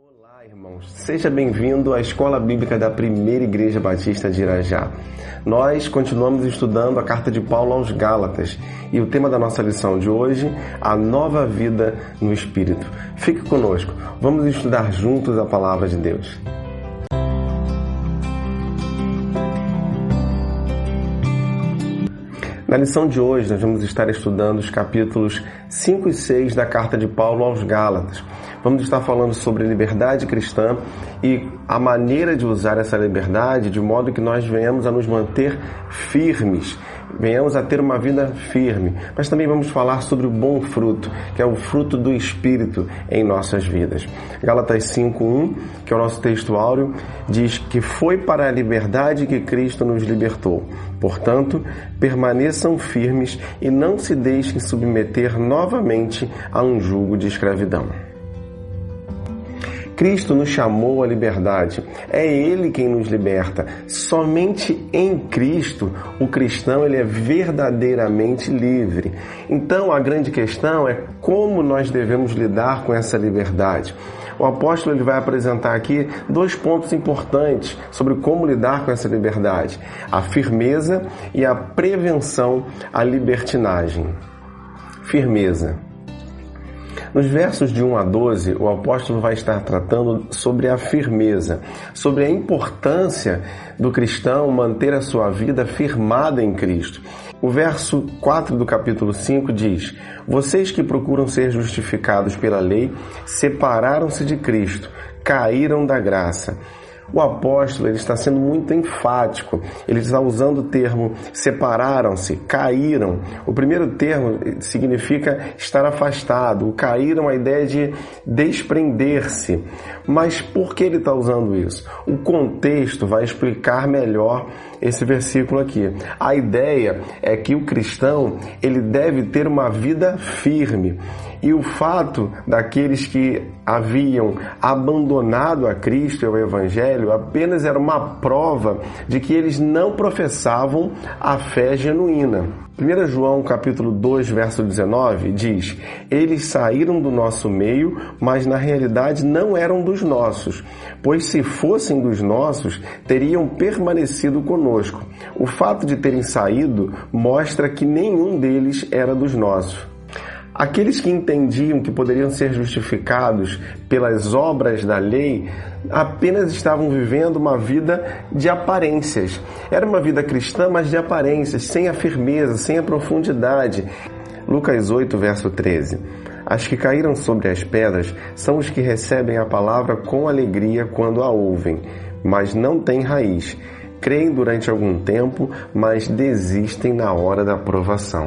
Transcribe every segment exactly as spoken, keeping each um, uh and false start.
Olá, irmãos. Seja bem-vindo à Escola Bíblica da Primeira Igreja Batista de Irajá. Nós continuamos estudando a carta de Paulo aos Gálatas e o tema da nossa lição de hoje, a nova vida no Espírito. Fique conosco, vamos estudar juntos a palavra de Deus. Na lição de hoje, nós vamos estar estudando os capítulos cinco e seis da carta de Paulo aos Gálatas. Vamos estar falando sobre liberdade cristã e a maneira de usar essa liberdade de modo que nós venhamos a nos manter firmes, venhamos a ter uma vida firme. Mas também vamos falar sobre o bom fruto, que é o fruto do Espírito em nossas vidas. Gálatas cinco, um, que é o nosso texto áureo, diz que foi para a liberdade que Cristo nos libertou. Portanto, permaneçam firmes e não se deixem submeter novamente a um jugo de escravidão. Cristo nos chamou à liberdade. É Ele quem nos liberta. Somente em Cristo o cristão ele é verdadeiramente livre. Então a grande questão é como nós devemos lidar com essa liberdade. O apóstolo ele vai apresentar aqui dois pontos importantes sobre como lidar com essa liberdade: a firmeza e a prevenção à libertinagem. Firmeza. Nos versos de um a doze, o apóstolo vai estar tratando sobre a firmeza, sobre a importância do cristão manter a sua vida firmada em Cristo. O verso quatro do capítulo cinco diz: vocês que procuram ser justificados pela lei, separaram-se de Cristo, caíram da graça. O apóstolo ele está sendo muito enfático, ele está usando o termo separaram-se, caíram. O primeiro termo significa estar afastado, o caíram a ideia de desprender-se. Mas por que ele está usando isso? O contexto vai explicar melhor esse versículo aqui. A ideia é que o cristão ele deve ter uma vida firme. E o fato daqueles que haviam abandonado a Cristo e o Evangelho apenas era uma prova de que eles não professavam a fé genuína. primeiro João capítulo dois, verso dezenove diz: eles saíram do nosso meio, mas na realidade não eram dos nossos, pois se fossem dos nossos, teriam permanecido conosco. O fato de terem saído mostra que nenhum deles era dos nossos. Aqueles que entendiam que poderiam ser justificados pelas obras da lei apenas estavam vivendo uma vida de aparências. Era uma vida cristã, mas de aparências, sem a firmeza, sem a profundidade. Lucas oito, verso treze. As que caíram sobre as pedras são os que recebem a palavra com alegria quando a ouvem, mas não têm raiz. Creem durante algum tempo, mas desistem na hora da provação.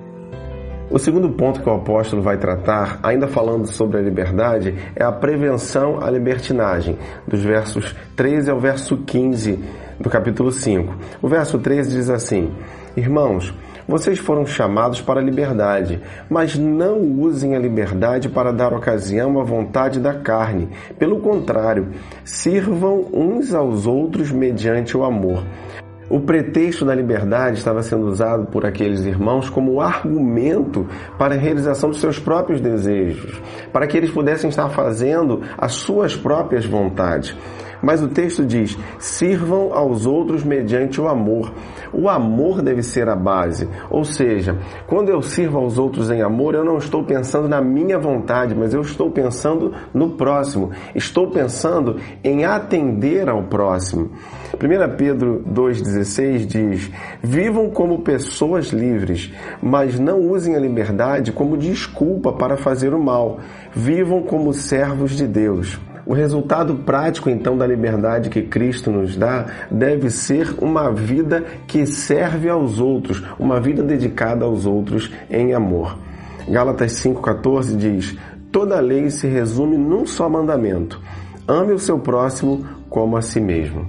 O segundo ponto que o apóstolo vai tratar, ainda falando sobre a liberdade, é a prevenção à libertinagem, dos versos treze ao verso quinze do capítulo cinco. O verso treze diz assim: irmãos, vocês foram chamados para a liberdade, mas não usem a liberdade para dar ocasião à vontade da carne. Pelo contrário, sirvam uns aos outros mediante o amor. O pretexto da liberdade estava sendo usado por aqueles irmãos como argumento para a realização dos seus próprios desejos, para que eles pudessem estar fazendo as suas próprias vontades. Mas o texto diz: sirvam aos outros mediante o amor. O amor deve ser a base. Ou seja, quando eu sirvo aos outros em amor, eu não estou pensando na minha vontade, mas eu estou pensando no próximo. Estou pensando em atender ao próximo. primeiro Pedro dois, dezesseis diz: vivam como pessoas livres, mas não usem a liberdade como desculpa para fazer o mal. Vivam como servos de Deus. O resultado prático, então, da liberdade que Cristo nos dá deve ser uma vida que serve aos outros, uma vida dedicada aos outros em amor. Gálatas cinco, quatorze diz: toda a lei se resume num só mandamento: ame o seu próximo como a si mesmo.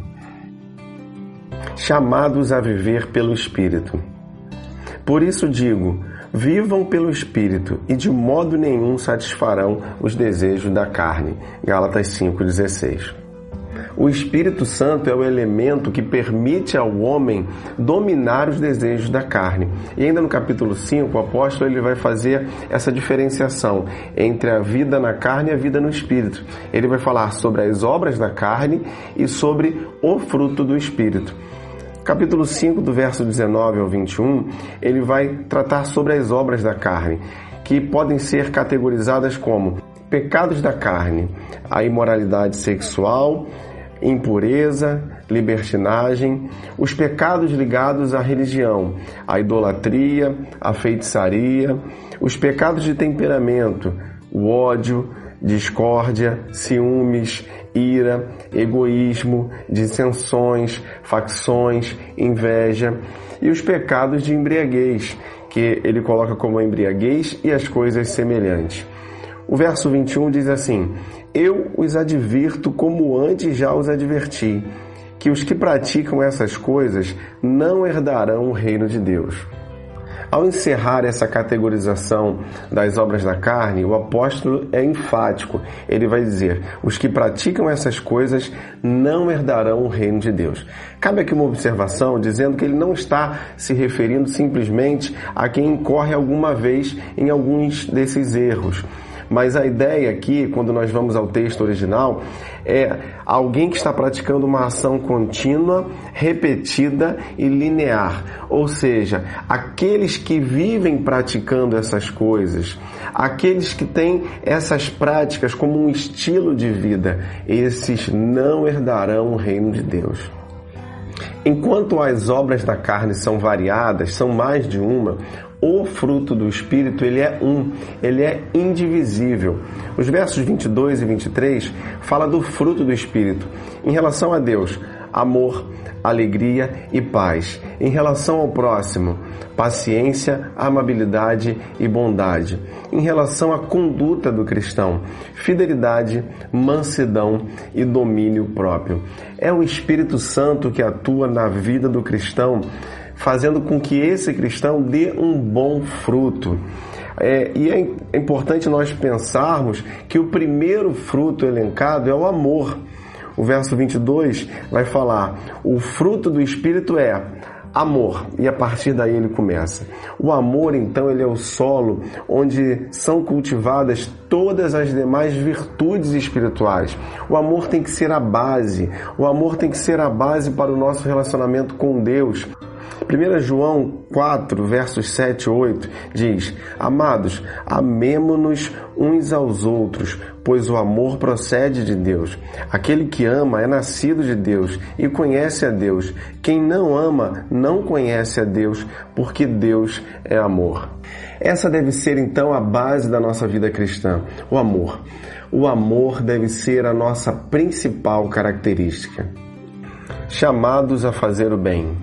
Chamados a viver pelo Espírito. Por isso digo: vivam pelo Espírito e de modo nenhum satisfarão os desejos da carne. Gálatas cinco, dezesseis. O Espírito Santo é o elemento que permite ao homem dominar os desejos da carne. E ainda no capítulo cinco, o apóstolo ele vai fazer essa diferenciação entre a vida na carne e a vida no Espírito. Ele vai falar sobre as obras da carne e sobre o fruto do Espírito. Capítulo cinco, do verso dezenove ao vinte e um, ele vai tratar sobre as obras da carne, que podem ser categorizadas como pecados da carne, a imoralidade sexual, impureza, libertinagem, os pecados ligados à religião, a idolatria, a feitiçaria, os pecados de temperamento, o ódio, discórdia, ciúmes, ira, egoísmo, dissensões, facções, inveja e os pecados de embriaguez, que ele coloca como embriaguez e as coisas semelhantes. O verso vinte e um diz assim: eu os advirto como antes já os adverti, que os que praticam essas coisas não herdarão o reino de Deus. Ao encerrar essa categorização das obras da carne, o apóstolo é enfático. Ele vai dizer: os que praticam essas coisas não herdarão o reino de Deus. Cabe aqui uma observação dizendo que ele não está se referindo simplesmente a quem incorre alguma vez em alguns desses erros. Mas a ideia aqui, quando nós vamos ao texto original, é alguém que está praticando uma ação contínua, repetida e linear. Ou seja, aqueles que vivem praticando essas coisas, aqueles que têm essas práticas como um estilo de vida, esses não herdarão o reino de Deus. Enquanto as obras da carne são variadas, são mais de uma, o fruto do Espírito, ele é um, ele é indivisível. Os versos vinte e dois e vinte e três fala do fruto do Espírito. Em relação a Deus, amor, alegria e paz. Em relação ao próximo, paciência, amabilidade e bondade. Em relação à conduta do cristão, fidelidade, mansidão e domínio próprio. É o Espírito Santo que atua na vida do cristão, fazendo com que esse cristão dê um bom fruto. É, e é importante nós pensarmos que o primeiro fruto elencado é o amor. O verso vinte e dois vai falar: o fruto do Espírito é amor, e a partir daí ele começa. O amor, então, ele é o solo onde são cultivadas todas as demais virtudes espirituais. O amor tem que ser a base, o amor tem que ser a base para o nosso relacionamento com Deus. primeiro João quatro, versos sete e oito diz: amados, amemo-nos uns aos outros, pois o amor procede de Deus. Aquele que ama é nascido de Deus e conhece a Deus. Quem não ama não conhece a Deus, porque Deus é amor. Essa deve ser então a base da nossa vida cristã, o amor. O amor deve ser a nossa principal característica. Chamados a fazer o bem.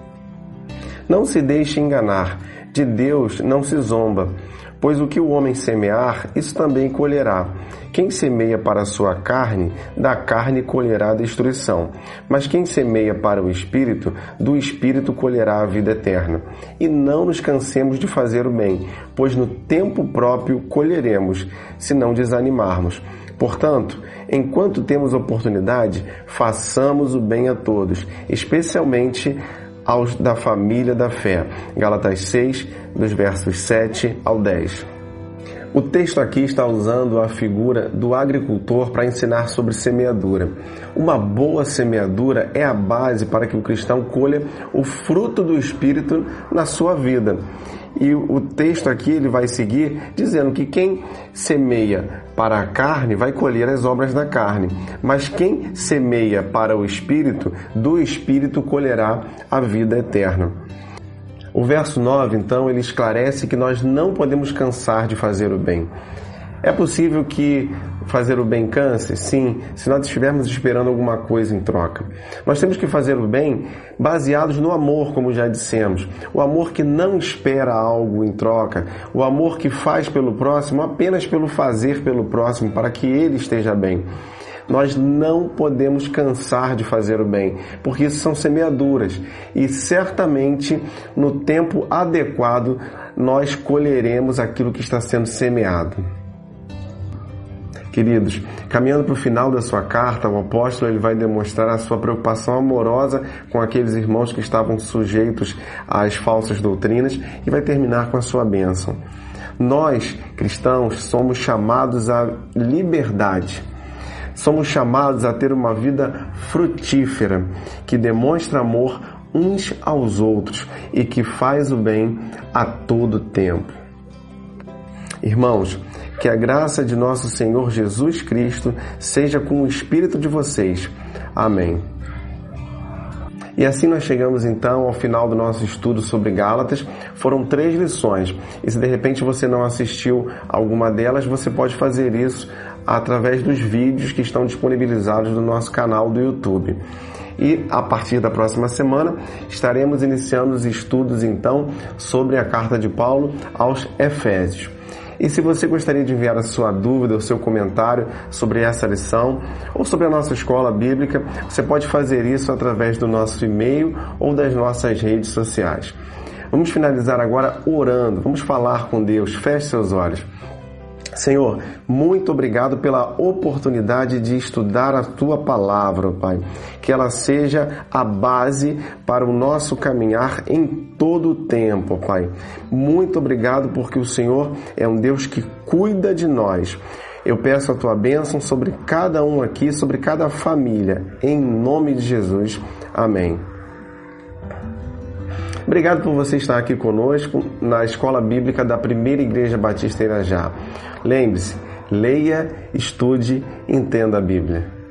Não se deixe enganar, de Deus não se zomba, pois o que o homem semear, isso também colherá. Quem semeia para a sua carne, da carne colherá destruição, mas quem semeia para o Espírito, do Espírito colherá a vida eterna. E não nos cansemos de fazer o bem, pois no tempo próprio colheremos, se não desanimarmos. Portanto, enquanto temos oportunidade, façamos o bem a todos, especialmente aos da família da fé. Gálatas seis, dos versos sete ao dez. O texto aqui está usando a figura do agricultor para ensinar sobre semeadura. Uma boa semeadura é a base para que o cristão colha o fruto do Espírito na sua vida. E o texto aqui ele vai seguir dizendo que quem semeia para a carne vai colher as obras da carne, mas quem semeia para o Espírito, do Espírito colherá a vida eterna. O verso nove, então, ele esclarece que nós não podemos cansar de fazer o bem. É possível que fazer o bem canse? Sim, se nós estivermos esperando alguma coisa em troca. Nós temos que fazer o bem baseados no amor, como já dissemos. O amor que não espera algo em troca. O amor que faz pelo próximo apenas pelo fazer pelo próximo, para que ele esteja bem. Nós não podemos cansar de fazer o bem, porque isso são semeaduras. E certamente, no tempo adequado, nós colheremos aquilo que está sendo semeado. Queridos, caminhando para o final da sua carta, o apóstolo ele vai demonstrar a sua preocupação amorosa com aqueles irmãos que estavam sujeitos às falsas doutrinas e vai terminar com a sua bênção. Nós, cristãos, somos chamados à liberdade. Somos chamados a ter uma vida frutífera, que demonstra amor uns aos outros e que faz o bem a todo tempo. Irmãos, que a graça de nosso Senhor Jesus Cristo seja com o espírito de vocês. Amém. E assim nós chegamos então ao final do nosso estudo sobre Gálatas. Foram três lições. E se de repente você não assistiu alguma delas, você pode fazer isso através dos vídeos que estão disponibilizados no nosso canal do YouTube. E a partir da próxima semana estaremos iniciando os estudos então sobre a carta de Paulo aos Efésios. E se você gostaria de enviar a sua dúvida, o seu comentário sobre essa lição ou sobre a nossa escola bíblica, você pode fazer isso através do nosso e-mail ou das nossas redes sociais. Vamos finalizar agora orando, vamos falar com Deus. Feche seus olhos. Senhor, muito obrigado pela oportunidade de estudar a Tua Palavra, Pai. Que ela seja a base para o nosso caminhar em todo o tempo, Pai. Muito obrigado porque o Senhor é um Deus que cuida de nós. Eu peço a Tua bênção sobre cada um aqui, sobre cada família. Em nome de Jesus. Amém. Obrigado por você estar aqui conosco na Escola Bíblica da Primeira Igreja Batista Irajá. Lembre-se, leia, estude, entenda a Bíblia.